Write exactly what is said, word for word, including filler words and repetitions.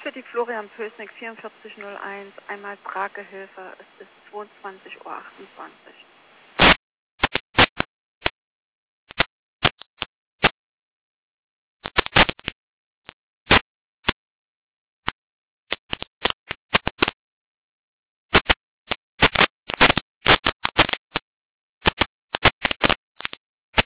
für die Florian Pösnick vierundvierzig null eins, einmal Tragehilfe, es ist zweiundzwanzig Uhr achtundzwanzig.